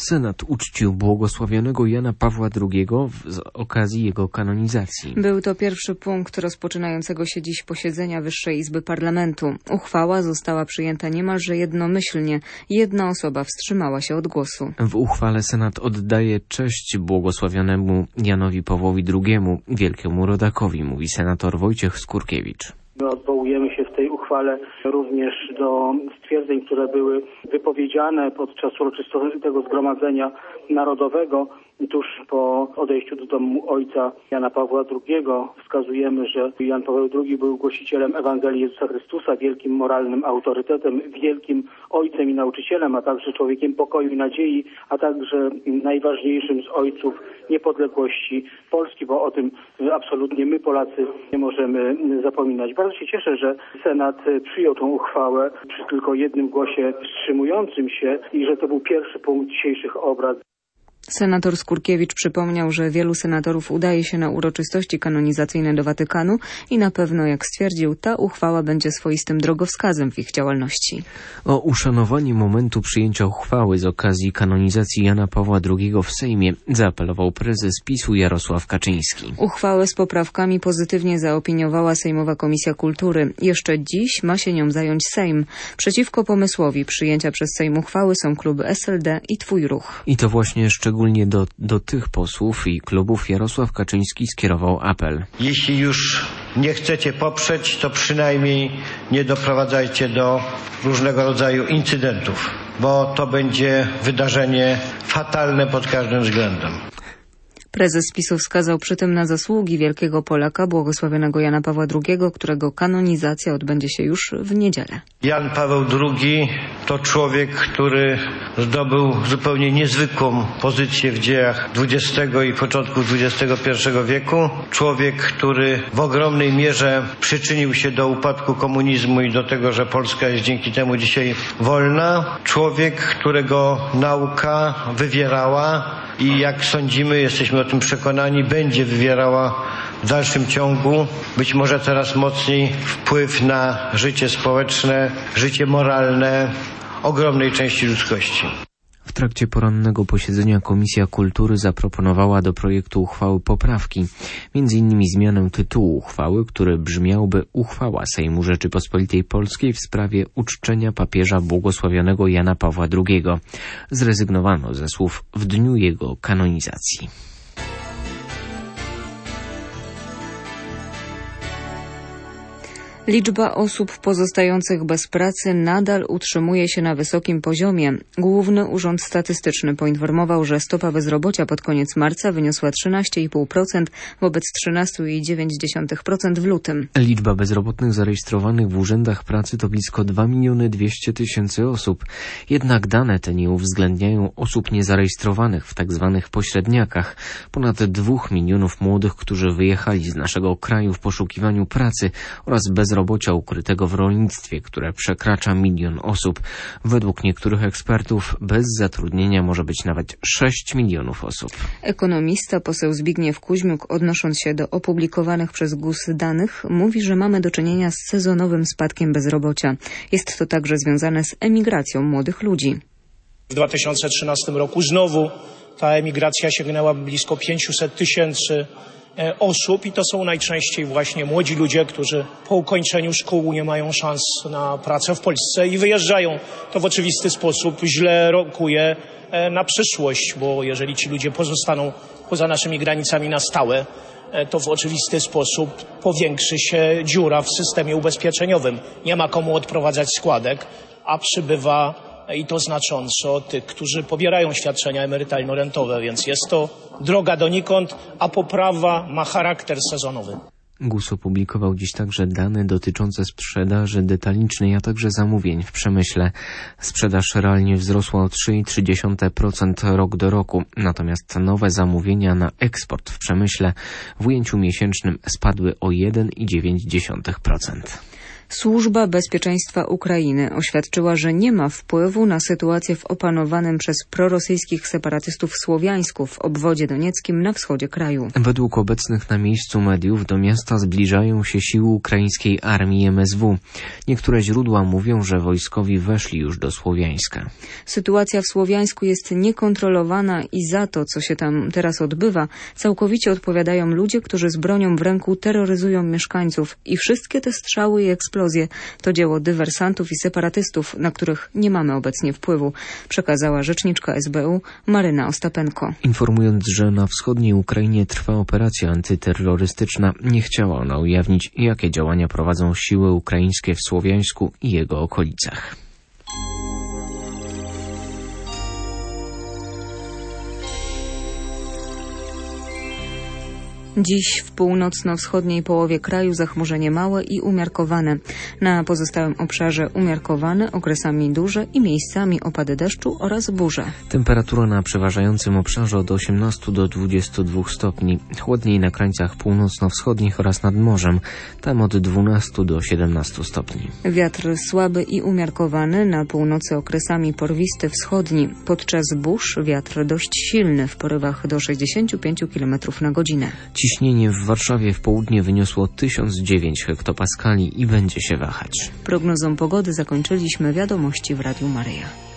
Senat uczcił błogosławionego Jana Pawła II z okazji jego kanonizacji. Był to pierwszy punkt rozpoczynającego się dziś posiedzenia Wyższej Izby Parlamentu. Uchwała została przyjęta niemalże jednomyślnie. Jedna osoba wstrzymała się od głosu. W uchwale Senat oddaje cześć błogosławionemu Janowi Pawłowi II, wielkiemu rodakowi, mówi senator Wojciech Skurkiewicz. My odwołujemy się w tej uchwale również do stwierdzeń, które były wypowiedziane podczas uroczystego Zgromadzenia Narodowego. Tuż po odejściu do domu ojca Jana Pawła II wskazujemy, że Jan Paweł II był głosicielem Ewangelii Jezusa Chrystusa, wielkim moralnym autorytetem, wielkim ojcem i nauczycielem, a także człowiekiem pokoju i nadziei, a także najważniejszym z ojców niepodległości Polski, bo o tym absolutnie my, Polacy, nie możemy zapominać. Bardzo się cieszę, że Senat przyjął tą uchwałę przy tylko jednym głosie wstrzymującym się i że to był pierwszy punkt dzisiejszych obrad. Senator Skurkiewicz przypomniał, że wielu senatorów udaje się na uroczystości kanonizacyjne do Watykanu i na pewno, jak stwierdził, ta uchwała będzie swoistym drogowskazem w ich działalności. O uszanowanie momentu przyjęcia uchwały z okazji kanonizacji Jana Pawła II w Sejmie zaapelował prezes PiS-u Jarosław Kaczyński. Uchwałę z poprawkami pozytywnie zaopiniowała Sejmowa Komisja Kultury. Jeszcze dziś ma się nią zająć Sejm. Przeciwko pomysłowi przyjęcia przez Sejm uchwały są kluby SLD i Twój Ruch. I to właśnie szczególnie do tych posłów i klubów Jarosław Kaczyński skierował apel. Jeśli już nie chcecie poprzeć, to przynajmniej nie doprowadzajcie do różnego rodzaju incydentów, bo to będzie wydarzenie fatalne pod każdym względem. Prezes PiS-u wskazał przy tym na zasługi wielkiego Polaka, błogosławionego Jana Pawła II, którego kanonizacja odbędzie się już w niedzielę. Jan Paweł II to człowiek, który zdobył zupełnie niezwykłą pozycję w dziejach XX i początku XXI wieku. Człowiek, który w ogromnej mierze przyczynił się do upadku komunizmu i do tego, że Polska jest dzięki temu dzisiaj wolna. Człowiek, którego nauka wywierała i jak sądzimy, jesteśmy o tym przekonani, będzie wywierała w dalszym ciągu, być może coraz mocniej, wpływ na życie społeczne, życie moralne ogromnej części ludzkości. W trakcie porannego posiedzenia Komisja Kultury zaproponowała do projektu uchwały poprawki, m.in. zmianę tytułu uchwały, który brzmiałby Uchwała Sejmu Rzeczypospolitej Polskiej w sprawie uczczenia papieża błogosławionego Jana Pawła II. Zrezygnowano ze słów w dniu jego kanonizacji. Liczba osób pozostających bez pracy nadal utrzymuje się na wysokim poziomie. Główny Urząd Statystyczny poinformował, że stopa bezrobocia pod koniec marca wyniosła 13,5% wobec 13,9% w lutym. Liczba bezrobotnych zarejestrowanych w urzędach pracy to blisko 2 200 000 osób. Jednak dane te nie uwzględniają osób niezarejestrowanych w tzw. pośredniakach. Ponad 2 milionów młodych, którzy wyjechali z naszego kraju w poszukiwaniu pracy oraz bezrobocia ukrytego w rolnictwie, które przekracza 1 000 000 osób. Według niektórych ekspertów bez zatrudnienia może być nawet 6 milionów osób. Ekonomista poseł Zbigniew Kuźmiuk, odnosząc się do opublikowanych przez GUS danych, mówi, że mamy do czynienia z sezonowym spadkiem bezrobocia. Jest to także związane z emigracją młodych ludzi. W 2013 roku znowu ta emigracja sięgnęła blisko 500 000 osób i to są najczęściej właśnie młodzi ludzie, którzy po ukończeniu szkół nie mają szans na pracę w Polsce i wyjeżdżają. To w oczywisty sposób źle rokuje na przyszłość, bo jeżeli ci ludzie pozostaną poza naszymi granicami na stałe, to w oczywisty sposób powiększy się dziura w systemie ubezpieczeniowym. Nie ma komu odprowadzać składek, a przybywa i to znacząco tych, którzy pobierają świadczenia emerytalno-rentowe, więc jest to droga donikąd, a poprawa ma charakter sezonowy. GUS opublikował dziś także dane dotyczące sprzedaży detalicznej, a także zamówień w przemyśle. Sprzedaż realnie wzrosła o 3,3% rok do roku, natomiast nowe zamówienia na eksport w przemyśle w ujęciu miesięcznym spadły o 1,9%. Służba Bezpieczeństwa Ukrainy oświadczyła, że nie ma wpływu na sytuację w opanowanym przez prorosyjskich separatystów Słowiańsku w obwodzie donieckim na wschodzie kraju. Według obecnych na miejscu mediów do miasta zbliżają się siły ukraińskiej armii MSW. Niektóre źródła mówią, że wojskowi weszli już do Słowiańska. Sytuacja w Słowiańsku jest niekontrolowana i za to, co się tam teraz odbywa, całkowicie odpowiadają ludzie, którzy z bronią w ręku terroryzują mieszkańców i wszystkie te strzały i eksplozje to dzieło dywersantów i separatystów, na których nie mamy obecnie wpływu, przekazała rzeczniczka SBU Maryna Ostapenko. Informując, że na wschodniej Ukrainie trwa operacja antyterrorystyczna, nie chciała ona ujawnić, jakie działania prowadzą siły ukraińskie w Słowiańsku i jego okolicach. Dziś w północno-wschodniej połowie kraju zachmurzenie małe i umiarkowane. Na pozostałym obszarze umiarkowane, okresami duże i miejscami opady deszczu oraz burze. Temperatura na przeważającym obszarze od 18 do 22 stopni. Chłodniej na krańcach północno-wschodnich oraz nad morzem. Tam od 12 do 17 stopni. Wiatr słaby i umiarkowany, na północy okresami porwisty wschodni. Podczas burz wiatr dość silny w porywach do 65 km na godzinę. Ciśnienie w Warszawie w południe wyniosło 1009 hektopaskali i będzie się wahać. Prognozą pogody zakończyliśmy wiadomości w Radiu Maryja.